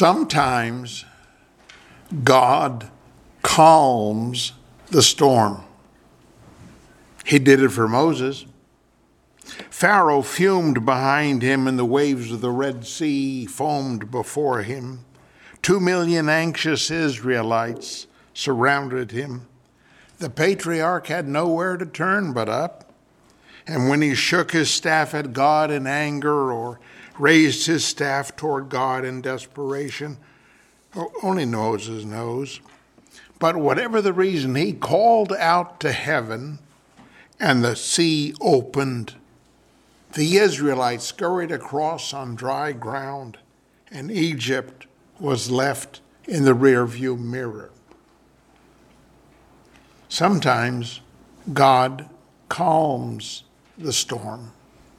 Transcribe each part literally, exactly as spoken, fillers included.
Sometimes God calms the storm. He did it for Moses. Pharaoh fumed behind him, and the waves of the Red Sea foamed before him. Two million anxious Israelites surrounded him. The patriarch had nowhere to turn but up. And when he shook his staff at God in anger or raised his staff toward God in desperation, only Moses knows. But whatever the reason, he called out to heaven, and the sea opened. The Israelites scurried across on dry ground, and Egypt was left in the rearview mirror. Sometimes God calms the storm.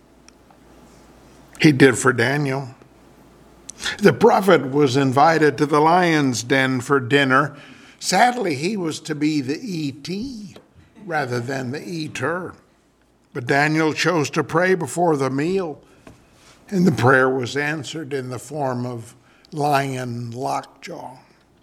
He did for Daniel. The prophet was invited to the lion's den for dinner. Sadly, he was to be the E T rather than the eater. But Daniel chose to pray before the meal, and the prayer was answered in the form of lion lockjaw.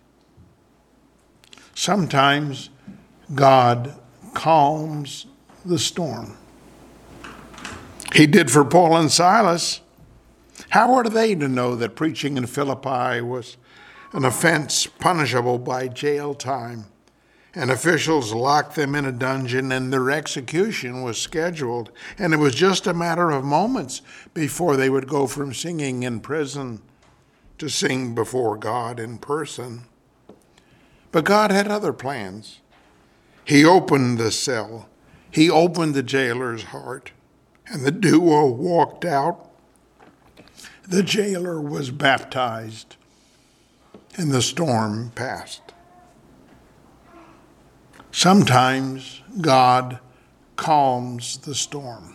Sometimes God calms the storm. He did for Paul and Silas. How are they to know that preaching in Philippi was an offense punishable by jail time? And officials locked them in a dungeon, and their execution was scheduled. And it was just a matter of moments before they would go from singing in prison to sing before God in person. But God had other plans. He opened the cell. He opened the jailer's heart, and the duo walked out. The jailer was baptized, and the storm passed. Sometimes God calms the storm.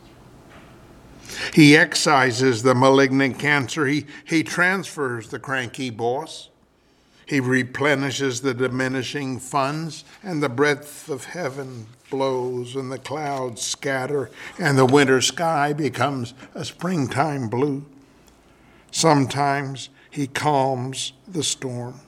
He excises the malignant cancer. He, he transfers the cranky boss. He replenishes the diminishing funds, and the breath of heaven blows, and the clouds scatter, and the winter sky becomes a springtime blue. Sometimes he calms the storm.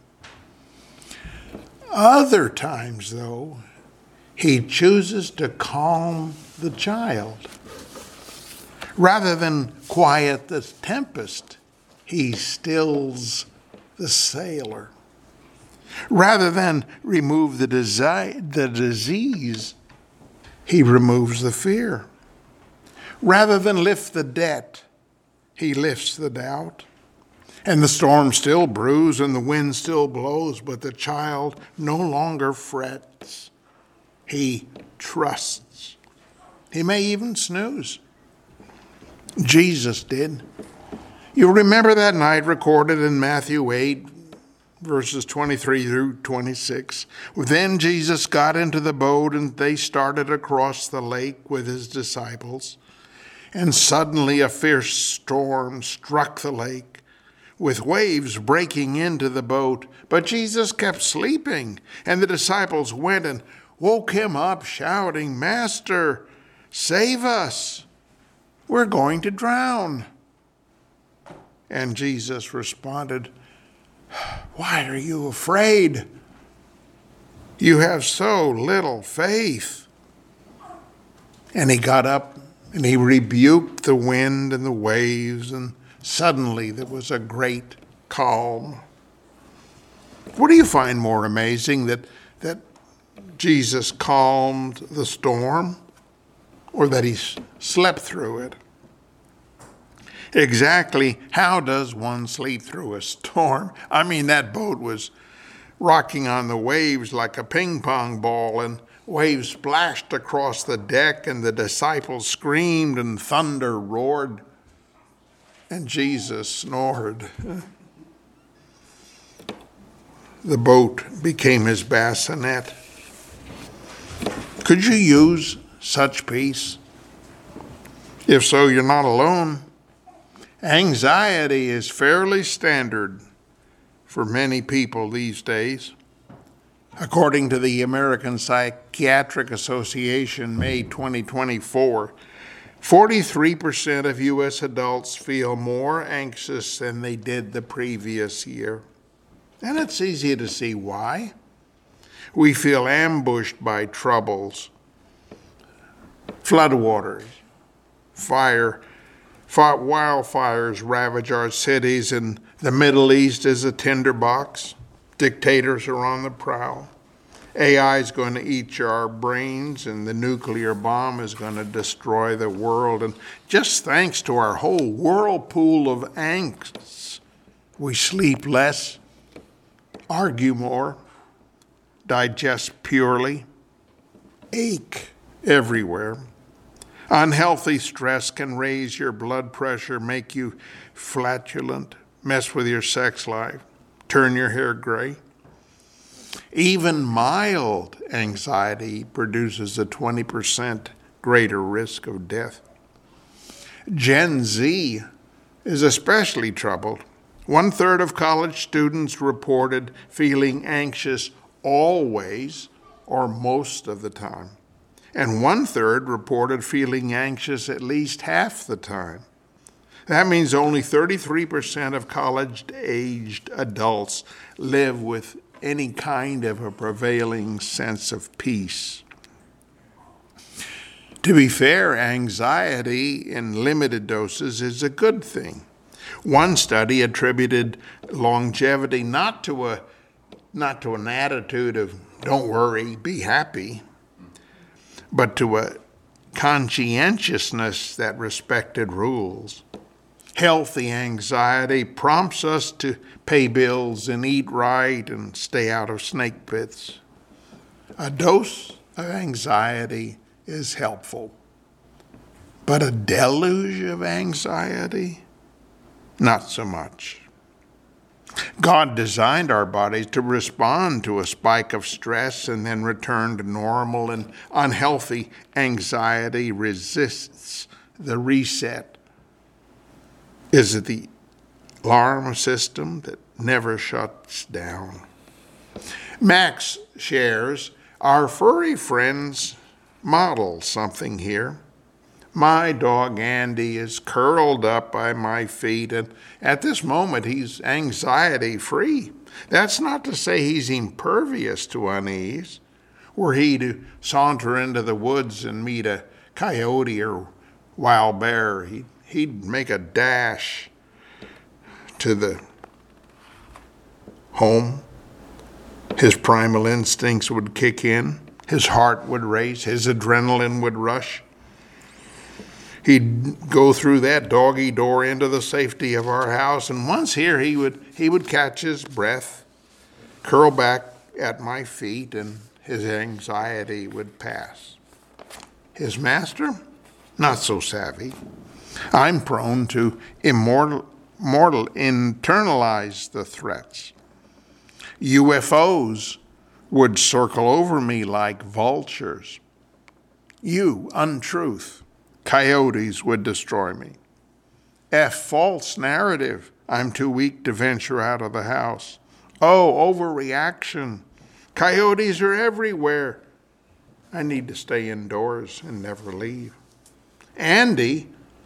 Other times, though, he chooses to calm the child. Rather than quiet the tempest, he stills the sailor. Rather than remove the, desi- the disease, he removes the fear. Rather than lift the debt, he lifts the doubt. And the storm still brews and the wind still blows, but the child no longer frets. He trusts. He may even snooze. Jesus did. You remember that night recorded in Matthew eight, verses twenty-three through twenty-six. Then Jesus got into the boat, and they started across the lake with his disciples. And suddenly a fierce storm struck the lake, with waves breaking into the boat. But Jesus kept sleeping, and the disciples went and woke him up, shouting, "Master, save us! We're going to drown." And Jesus responded, "Why are you afraid? You have so little faith." And he got up and he rebuked the wind and the waves, and suddenly there was a great calm. What do you find more amazing, that, that Jesus calmed the storm, or that he slept through it? Exactly how does one sleep through a storm? I mean, that boat was rocking on the waves like a ping pong ball, and waves splashed across the deck, and the disciples screamed, and thunder roared, and Jesus snored. The boat became his bassinet. Could you use such peace? If so, you're not alone. Anxiety is fairly standard for many people these days. According to the American Psychiatric Association, May twenty twenty-four, forty-three percent of U S adults feel more anxious than they did the previous year. And it's easy to see why. We feel ambushed by troubles, floodwaters, fire, fire, wildfires ravage our cities, and the Middle East is a tinderbox. Dictators are on the prowl. A I is going to eat our brains, and the nuclear bomb is going to destroy the world. And just thanks to our whole whirlpool of angst, we sleep less, argue more, digest purely, ache everywhere. Unhealthy stress can raise your blood pressure, make you flatulent, mess with your sex life, turn your hair gray. Even mild anxiety produces a twenty percent greater risk of death. Gen Z is especially troubled. One third of college students reported feeling anxious always or most of the time. And one third reported feeling anxious at least half the time. That means only thirty-three percent of college-aged adults live with any kind of a prevailing sense of peace. To be fair, anxiety in limited doses is a good thing. One study attributed longevity not to a not to an attitude of don't worry, be happy, but to a conscientiousness that respected rules. Healthy anxiety prompts us to pay bills and eat right and stay out of snake pits. A dose of anxiety is helpful, but a deluge of anxiety, not so much. God designed our bodies to respond to a spike of stress and then return to normal, and unhealthy anxiety resists the reset. Is it the alarm system that never shuts down? Max shares, our furry friends model something here. My dog Andy is curled up by my feet, and at this moment he's anxiety-free. That's not to say he's impervious to unease. Were he to saunter into the woods and meet a coyote or wild bear, he'd, he'd make a dash to the home. His primal instincts would kick in. His heart would race. His adrenaline would rush. He'd go through that doggy door into the safety of our house, and once here he would he would catch his breath, curl back at my feet, and his anxiety would pass. His master? Not so savvy. I'm prone to immortal, mortal internalize the threats. U F Os would circle over me like vultures. You, untruth. Coyotes would destroy me. F, false narrative. I'm too weak to venture out of the house. Oh, overreaction. Coyotes are everywhere. I need to stay indoors and never leave. Andy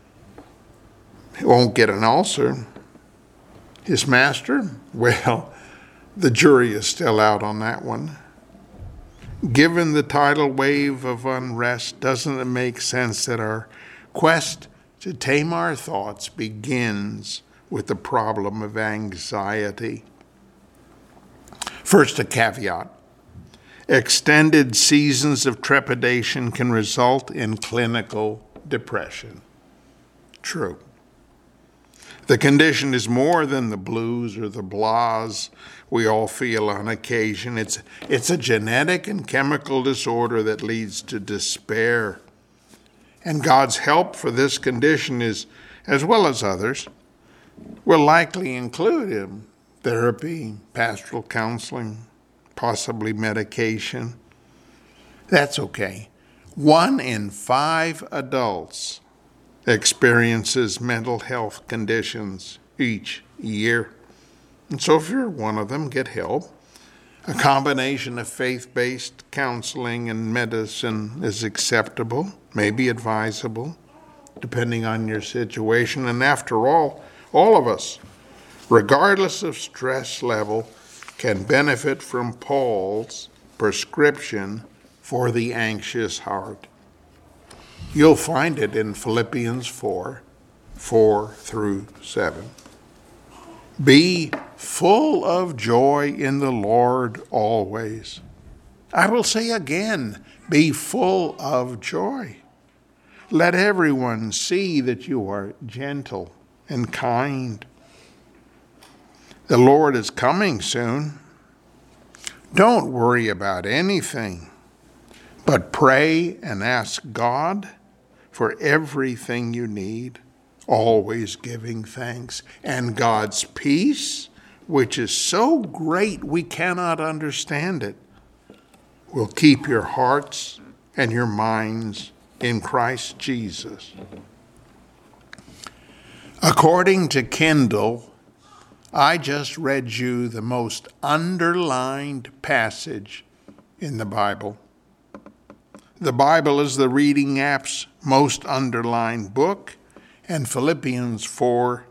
won't get an ulcer. His master? Well, the jury is still out on that one. Given the tidal wave of unrest, doesn't it make sense that our quest to tame our thoughts begins with the problem of anxiety? First, a caveat. Extended seasons of trepidation can result in clinical depression. True. The condition is more than the blues or the blahs we all feel on occasion. It's, it's a genetic and chemical disorder that leads to despair. And God's help for this condition is, as well as others, will likely include him, therapy, pastoral counseling, possibly medication. That's okay. One in five adults experiences mental health conditions each year. And so if you're one of them, get help. A combination of faith-based counseling and medicine is acceptable, maybe advisable. depending on your situation. And after all, all of us, regardless of stress level, can benefit from Paul's prescription for the anxious heart. You'll find it in Philippians four, four through seven. Be full of joy in the Lord always. I will say again, be full of joy. Let everyone see that you are gentle and kind. The Lord is coming soon. Don't worry about anything, but pray and ask God for everything you need, always giving thanks. And God's peace, which is so great we cannot understand it, will keep your hearts and your minds in Christ Jesus. According to Kindle, I just read you the most underlined passage in the Bible. The Bible is the reading app's most underlined book, and Philippians four,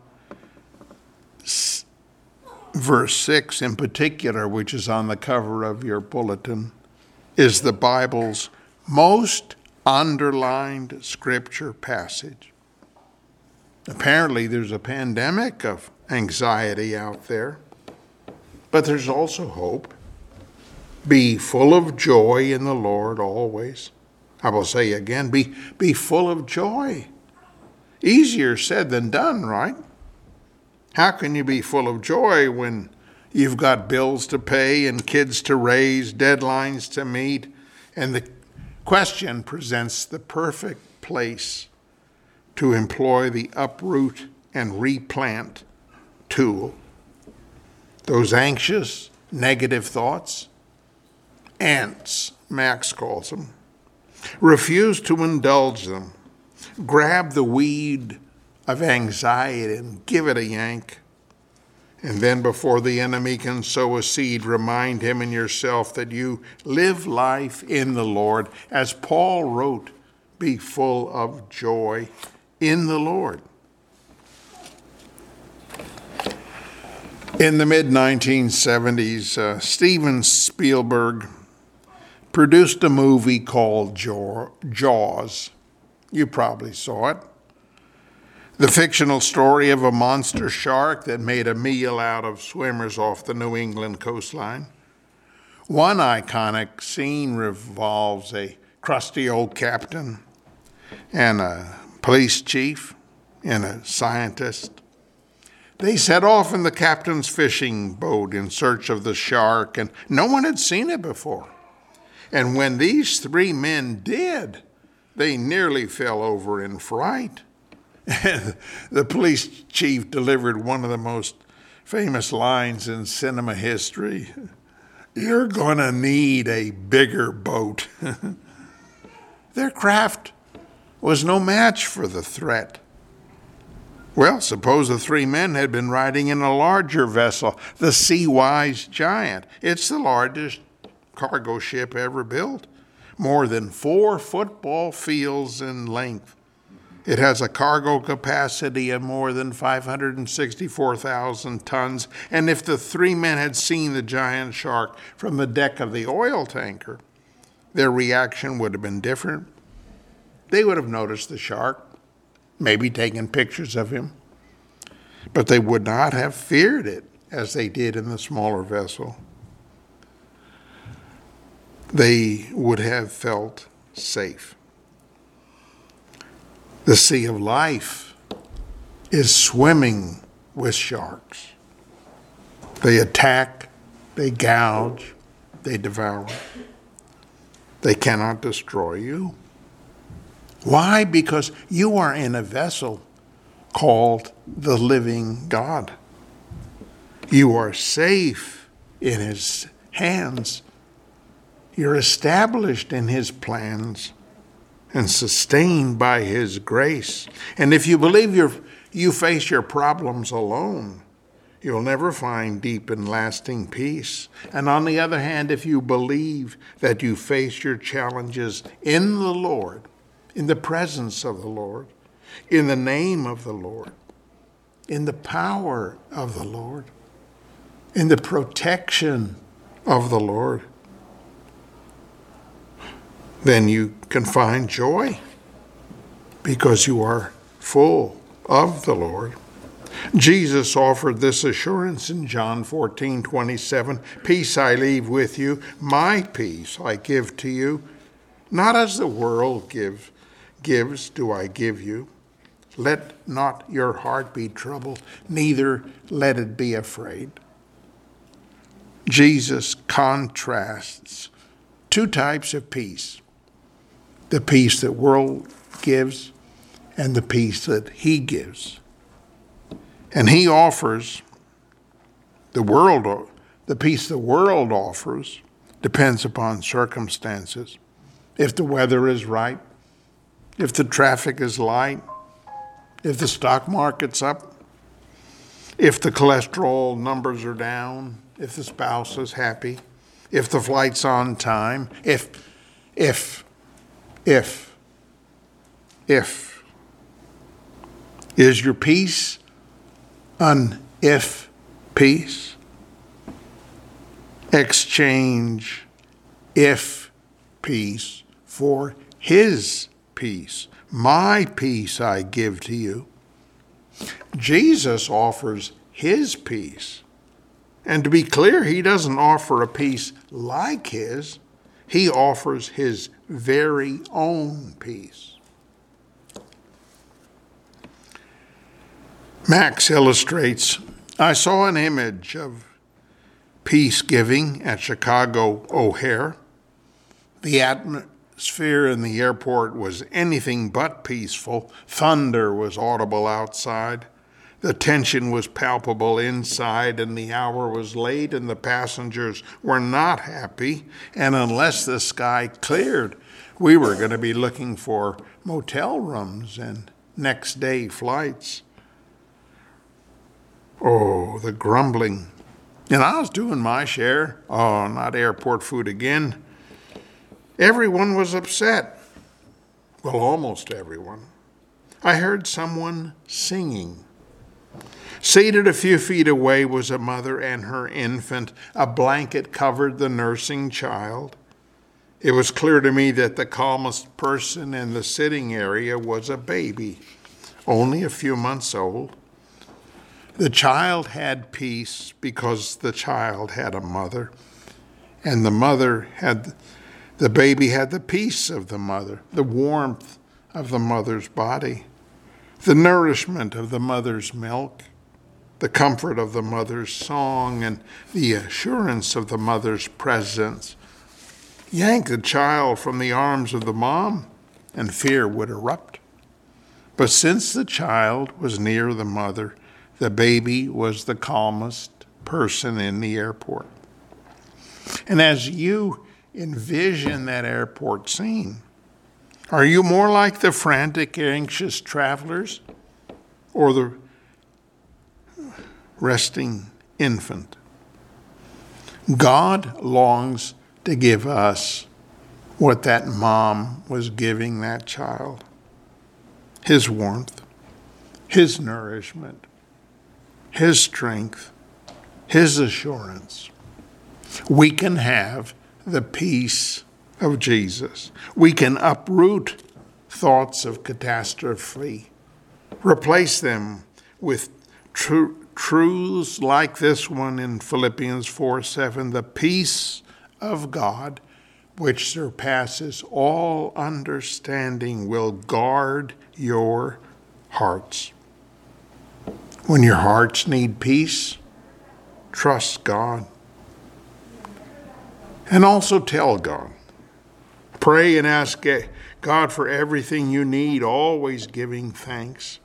verse six in particular, which is on the cover of your bulletin, is the Bible's most underlined scripture passage. Apparently, there's a pandemic of anxiety out there, but there's also hope. Be full of joy in the Lord always. I will say again, be, be full of joy. Easier said than done, right? How can you be full of joy when you've got bills to pay and kids to raise, deadlines to meet, and the question presents the perfect place to employ the uproot and replant tool. Those anxious, negative thoughts, ants, Max calls them. Refuse to indulge them. Grab the weed of anxiety and give it a yank. And then before the enemy can sow a seed, remind him and yourself that you live life in the Lord. As Paul wrote, be full of joy in the Lord. In the mid nineteen seventies, uh, Steven Spielberg produced a movie called Jaws. You probably saw it. The fictional story of a monster shark that made a meal out of swimmers off the New England coastline. One iconic scene revolves a crusty old captain and a police chief and a scientist. They set off in the captain's fishing boat in search of the shark, and no one had seen it before. And when these three men did, they nearly fell over in fright. The police chief delivered one of the most famous lines in cinema history. You're going to need a bigger boat. Their craft was no match for the threat. Well, suppose the three men had been riding in a larger vessel, the Seawise Giant. It's the largest cargo ship ever built, more than four football fields in length. It has a cargo capacity of more than five hundred sixty-four thousand tons. And if the three men had seen the giant shark from the deck of the oil tanker, their reaction would have been different. They would have noticed the shark, maybe taken pictures of him, but they would not have feared it as they did in the smaller vessel. They would have felt safe. The sea of life is swimming with sharks. They attack, they gouge, they devour. They cannot destroy you. Why? Because you are in a vessel called the living God. You are safe in his hands. You're established in his plans and sustained by his grace. And if you believe you're, you face your problems alone, you'll never find deep and lasting peace. And on the other hand, if you believe that you face your challenges in the Lord, in the presence of the Lord, in the name of the Lord, in the power of the Lord, in the protection of the Lord, then you can find joy because you are full of the Lord. Jesus offered this assurance in John fourteen twenty-seven, "Peace I leave with you, my peace I give to you. Not as the world give, gives do I give you. Let not your heart be troubled, neither let it be afraid." Jesus contrasts two types of peace: the peace that world gives and the peace that he gives. And he offers the world, the peace the world offers depends upon circumstances. If the weather is right, if the traffic is light, if the stock market's up, if the cholesterol numbers are down, if the spouse is happy, if the flight's on time, if, if, if, if. Is your peace an if peace? Exchange if peace for his peace. My peace I give to you. Jesus offers his peace. And to be clear, he doesn't offer a peace like his. He offers his very own peace. Max illustrates, "I saw an image of peace giving at Chicago O'Hare. The atmosphere in the airport was anything but peaceful. Thunder was audible outside. The tension was palpable inside, and the hour was late, and the passengers were not happy. And unless the sky cleared, we were going to be looking for motel rooms and next day flights." Oh, the grumbling. And I was doing my share. Oh, not airport food again. Everyone was upset. Well, almost everyone. I heard someone singing. Seated a few feet away was a mother and her infant. A blanket covered the nursing child. It was clear to me that the calmest person in the sitting area was a baby, only a few months old. The child had peace because the child had a mother, and the mother had, the baby had the peace of the mother, the warmth of the mother's body, the nourishment of the mother's milk, the comfort of the mother's song, and the assurance of the mother's presence. Yank the child from the arms of the mom, and fear would erupt. But since the child was near the mother, the baby was the calmest person in the airport. And as you envision that airport scene, are you more like the frantic, anxious travelers or the resting infant? God longs to give us what that mom was giving that child: his warmth, his nourishment, his strength, his assurance. We can have the peace of Jesus. We can uproot thoughts of catastrophe, replace them with tr- truths like this one in Philippians four seven, "The peace of God, which surpasses all understanding, will guard your hearts." When your hearts need peace, trust God. And also tell God. Pray and ask God for everything you need, always giving thanks.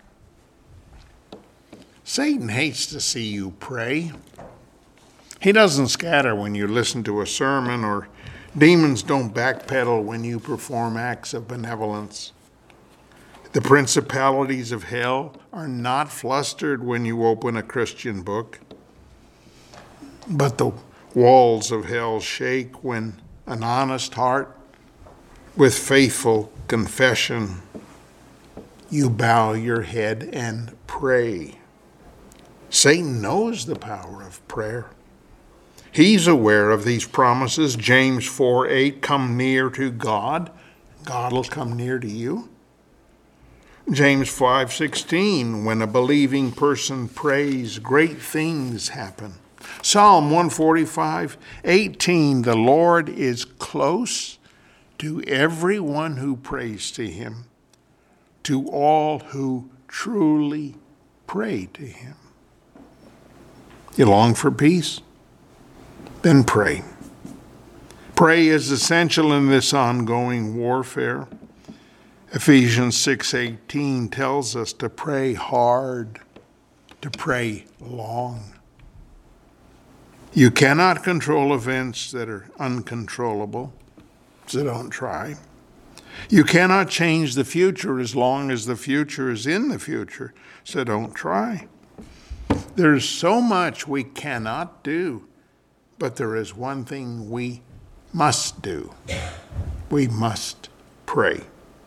Satan hates to see you pray. He doesn't scatter when you listen to a sermon, or demons don't backpedal when you perform acts of benevolence. The principalities of hell are not flustered when you open a Christian book, but the walls of hell shake when an honest heart with faithful confession you bow your head and pray. Satan knows the power of prayer. He's aware of these promises. James four eight, come near to God. God will come near to you. James five sixteen, when a believing person prays, great things happen. Psalm one forty-five eighteen, the Lord is close to everyone who prays to him, to all who truly pray to him. You long for peace? Then pray. Pray is essential in this ongoing warfare. Ephesians six eighteen tells us to pray hard, to pray long. You cannot control events that are uncontrollable, so don't try. You cannot change the future as long as the future is in the future, so don't try. There's so much we cannot do, but there is one thing we must do. We must pray.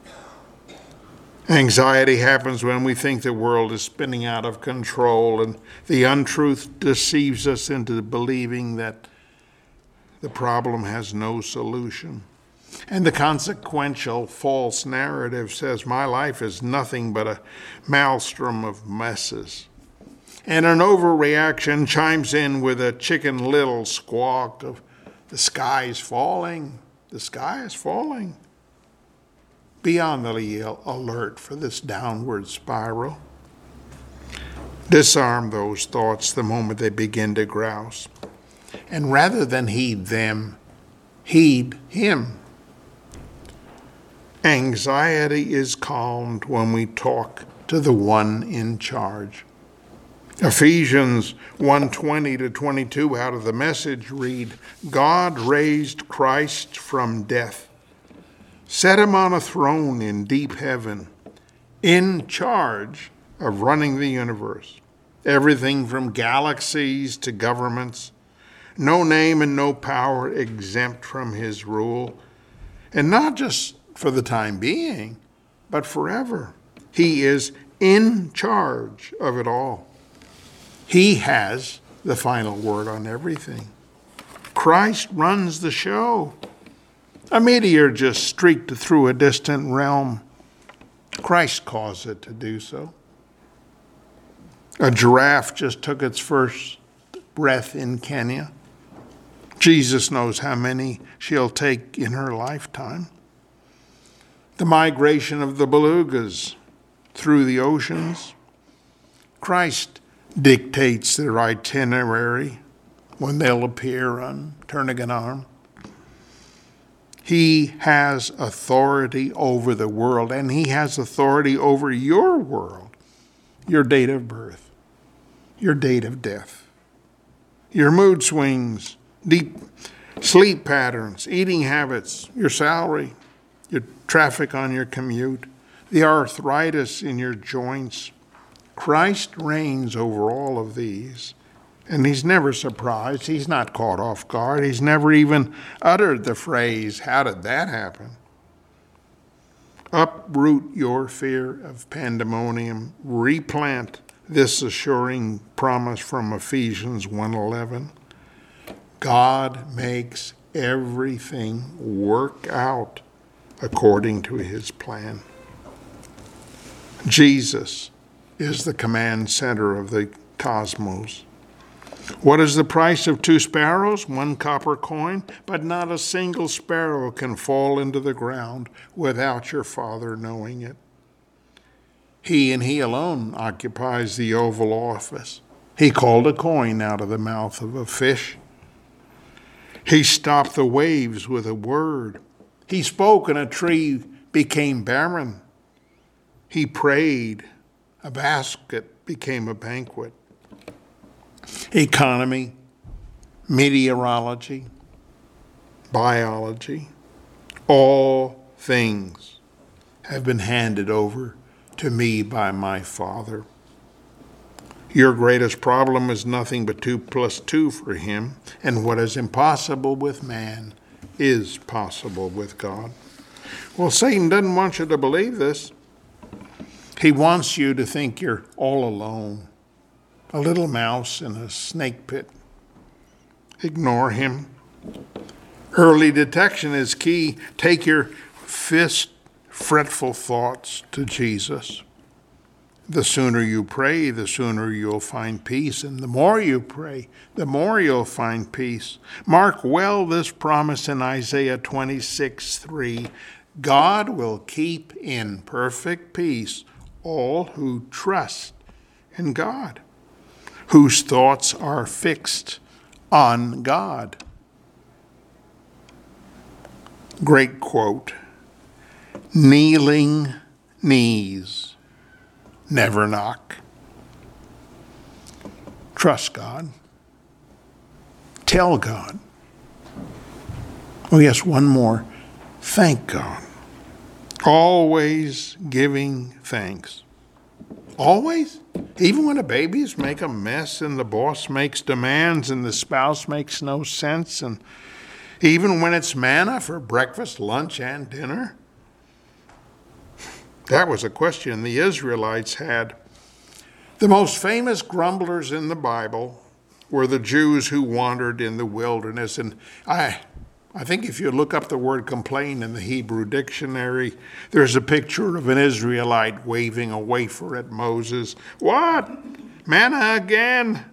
Anxiety happens when we think the world is spinning out of control, and the untruth deceives us into believing that the problem has no solution. And the consequential false narrative says my life is nothing but a maelstrom of messes. And an overreaction chimes in with a Chicken Little squawk of the sky is falling, the sky is falling. Be on the alert for this downward spiral. Disarm those thoughts the moment they begin to grouse. And rather than heed them, heed him. Anxiety is calmed when we talk to the one in charge. Ephesians one twenty to twenty-two out of the Message read, God raised Christ from death, set him on a throne in deep heaven, in charge of running the universe, everything from galaxies to governments, no name and no power exempt from his rule, and not just for the time being, but forever. He is in charge of it all. He has the final word on everything. Christ runs the show. A meteor just streaked through a distant realm. Christ caused it to do so. A giraffe just took its first breath in Kenya. Jesus knows how many she'll take in her lifetime. The migration of the belugas through the oceans. Christ dictates their itinerary when they'll appear on Turnagain Arm. He has authority over the world, and he has authority over your world, your date of birth, your date of death, your mood swings, deep sleep patterns, eating habits, your salary, your traffic on your commute, the arthritis in your joints. Christ reigns over all of these, and he's never surprised. He's not caught off guard. He's never even uttered the phrase, how did that happen? Uproot your fear of pandemonium. Replant this assuring promise from Ephesians one eleven. God makes everything work out according to his plan. Jesus is the command center of the cosmos. What is the price of two sparrows? One copper coin, but not a single sparrow can fall into the ground without your Father knowing it. He and he alone occupies the Oval Office. He called a coin out of the mouth of a fish. He stopped the waves with a word. He spoke and a tree became barren. He prayed. A basket became a banquet. Economy, meteorology, biology, all things have been handed over to me by my Father. Your greatest problem is nothing but two plus two for him, and what is impossible with man is possible with God. Well, Satan doesn't want you to believe this. He wants you to think you're all alone, a little mouse in a snake pit. Ignore him. Early detection is key. Take your fist, fretful thoughts to Jesus. The sooner you pray, the sooner you'll find peace. And the more you pray, the more you'll find peace. Mark well this promise in Isaiah twenty-six three. God will keep in perfect peace all who trust in God, whose thoughts are fixed on God. Great quote. Kneeling knees never knock. Trust God. Tell God. Oh yes, one more. Thank God. Always giving thanks. Always? Even when the babies make a mess and the boss makes demands and the spouse makes no sense, and even when it's manna for breakfast, lunch, and dinner? That was a question the Israelites had. The most famous grumblers in the Bible were the Jews who wandered in the wilderness. And I, I think if you look up the word complain in the Hebrew dictionary, there's a picture of an Israelite waving a wafer at Moses. What? Manna again?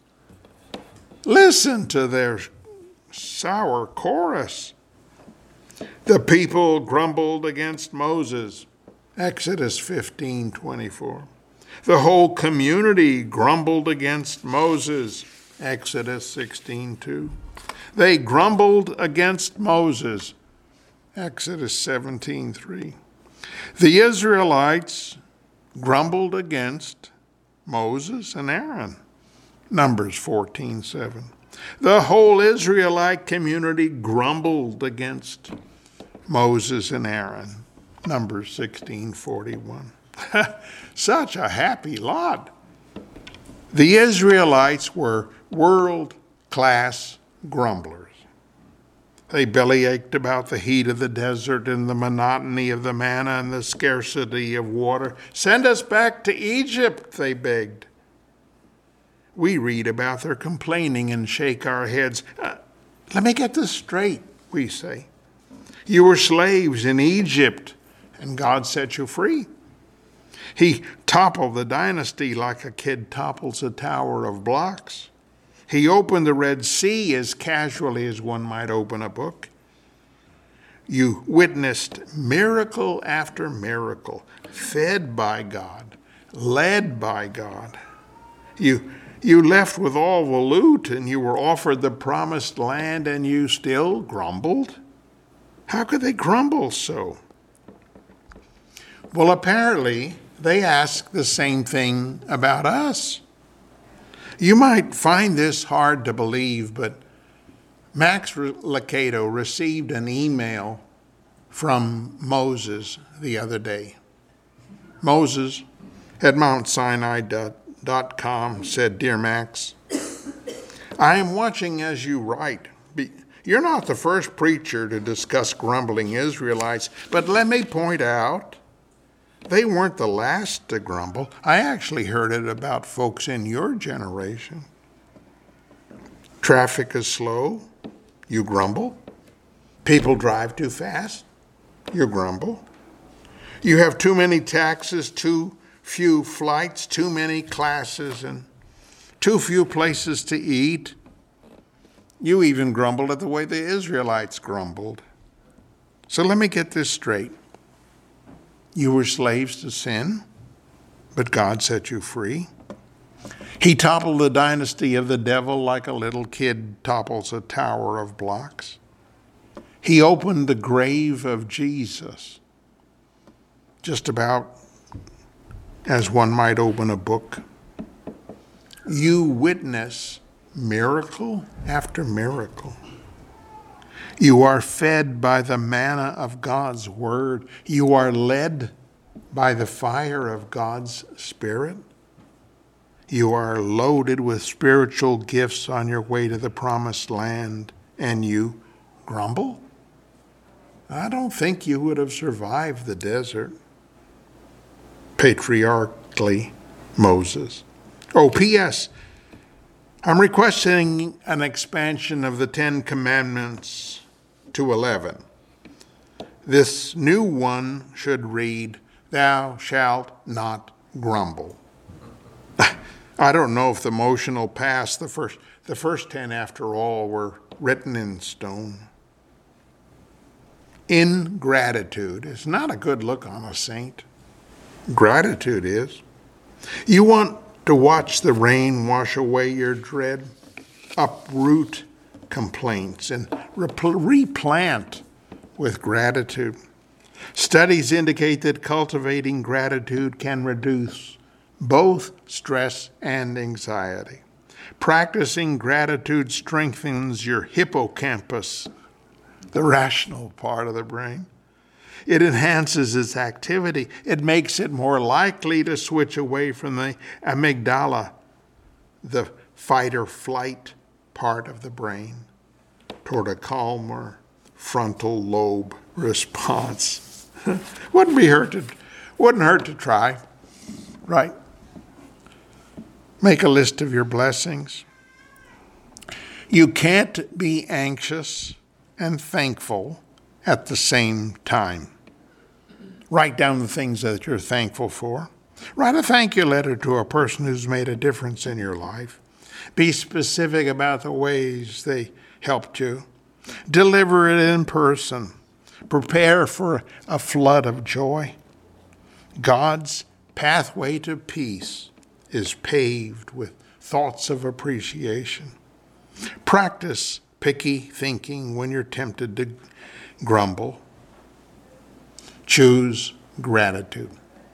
Listen to their sour chorus. The people grumbled against Moses. Exodus fifteen twenty-four. The whole community grumbled against Moses. Exodus sixteen two. They grumbled against Moses. Exodus seventeen three. The Israelites grumbled against Moses and Aaron. Numbers fourteen seven. The whole Israelite community grumbled against Moses and Aaron. Numbers sixteen forty-one. Such a happy lot. The Israelites were world-class grumblers. They bellyached about the heat of the desert and the monotony of the manna and the scarcity of water. Send us back to Egypt, they begged. We read about their complaining and shake our heads. Uh, let me get this straight, we say. You were slaves in Egypt, and God set you free. He toppled the dynasty like a kid topples a tower of blocks. He opened the Red Sea as casually as one might open a book. You witnessed miracle after miracle, fed by God, led by God. You, you left with all the loot, and you were offered the promised land, and you still grumbled? How could they grumble so? Well, apparently, they ask the same thing about us. You might find this hard to believe, but Max Lucado received an email from Moses the other day. Moses at Mount Sinai dot com said, Dear Max, I am watching as you write. You're not the first preacher to discuss grumbling Israelites, but let me point out, they weren't the last to grumble. I actually heard it about folks in your generation. Traffic is slow, you grumble. People drive too fast, you grumble. You have too many taxes, too few flights, too many classes, and too few places to eat. You even grumbled at the way the Israelites grumbled. So let me get this straight. You were slaves to sin, but God set you free. He toppled the dynasty of the devil like a little kid topples a tower of blocks. He opened the grave of Jesus, just about as one might open a book. You witness miracle after miracle. You are fed by the manna of God's word. You are led by the fire of God's Spirit. You are loaded with spiritual gifts on your way to the promised land, and you grumble? I don't think you would have survived the desert. patriarchally Moses. Oh, P S I'm requesting an expansion of the Ten Commandments to eleven. This new one should read, "Thou shalt not grumble." I don't know if the motion will pass. The first, the first ten, after all, were written in stone. Ingratitude is not a good look on a saint. Gratitude is. You want to watch the rain wash away your dread, uproot complaints, and replant with gratitude. Studies indicate that cultivating gratitude can reduce both stress and anxiety. Practicing gratitude strengthens your hippocampus, the rational part of the brain. It enhances its activity. It makes it more likely to switch away from the amygdala, the fight or flight part of the brain, toward a calmer frontal lobe response. Wouldn't be hurt to, wouldn't hurt to try, right? Make a list of your blessings. You can't be anxious and thankful at the same time. Write down the things that you're thankful for. Write a thank you letter to a person who's made a difference in your life. Be specific about the ways they helped you. Deliver it in person. Prepare for a flood of joy. God's pathway to peace is paved with thoughts of appreciation. Practice picky thinking when you're tempted to grumble. Choose gratitude.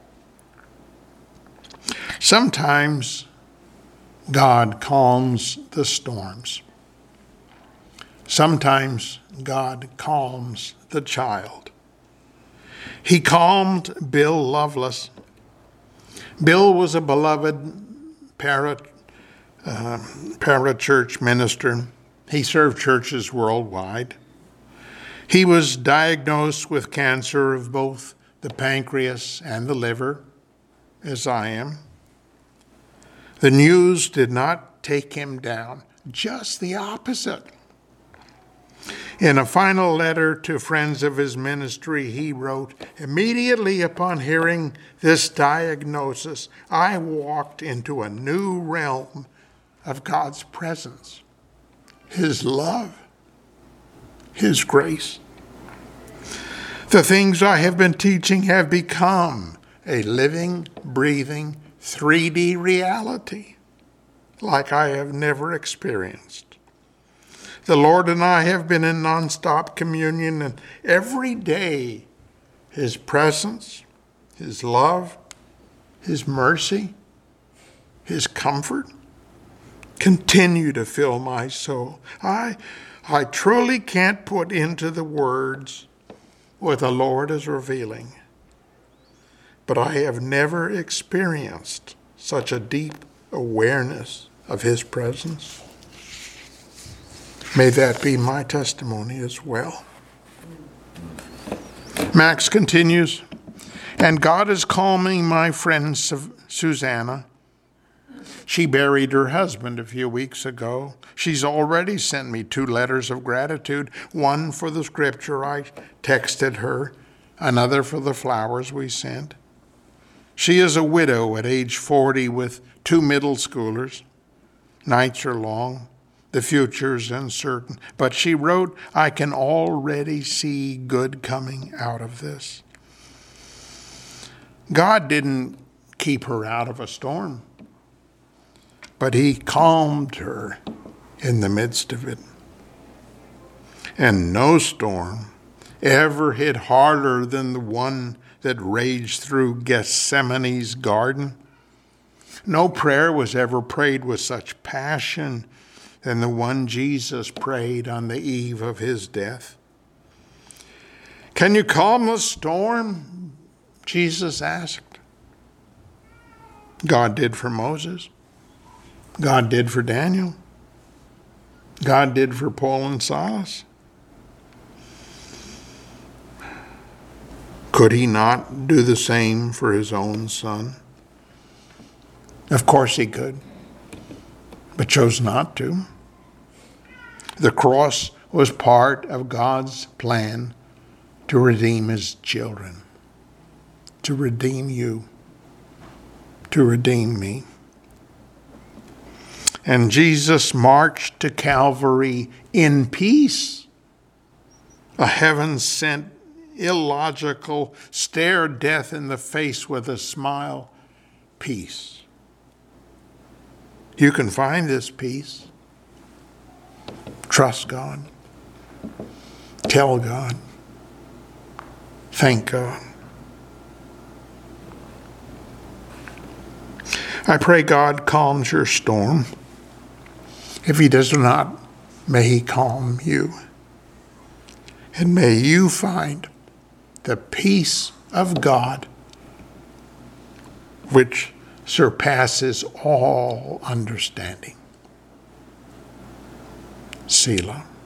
Sometimes God calms the storms. Sometimes God calms the child. He calmed Bill Loveless. Bill was a beloved para, uh, parachurch minister. He served churches worldwide. He was diagnosed with cancer of both the pancreas and the liver, as I am. The news did not take him down, just the opposite. In a final letter to friends of his ministry, he wrote, "Immediately upon hearing this diagnosis, I walked into a new realm of God's presence, His love, His grace. The things I have been teaching have become a living, breathing, three D reality like I have never experienced. The Lord and I have been in nonstop communion, and every day His presence, His love, His mercy, His comfort continue to fill my soul. I, I truly can't put into the words what the Lord is revealing, but I have never experienced such a deep awareness of His presence. May that be my testimony as well." Max continues, "And God is calming my friend Susanna. She buried her husband a few weeks ago. She's already sent me two letters of gratitude, one for the scripture I texted her, another for the flowers we sent. She is a widow at age forty with two middle schoolers. Nights are long. The future's uncertain. But she wrote, I can already see good coming out of this." God didn't keep her out of a storm, but He calmed her in the midst of it. And no storm ever hit harder than the one that raged through Gethsemane's garden. No prayer was ever prayed with such passion than the one Jesus prayed on the eve of His death. "Can you calm the storm?" Jesus asked. God did for Moses. God did for Daniel. God did for Paul and Silas. Could he not do the same for his own son? Of course he could, but chose not to. The cross was part of God's plan to redeem his children, to redeem you, to redeem me. And Jesus marched to Calvary in peace. A heaven-sent, illogical stare death in the face with a smile. Peace. You can find this peace. Trust God. Tell God. Thank God. I pray God calms your storm. If he does not, may he calm you. And may you find the peace of God which surpasses all understanding. Selah.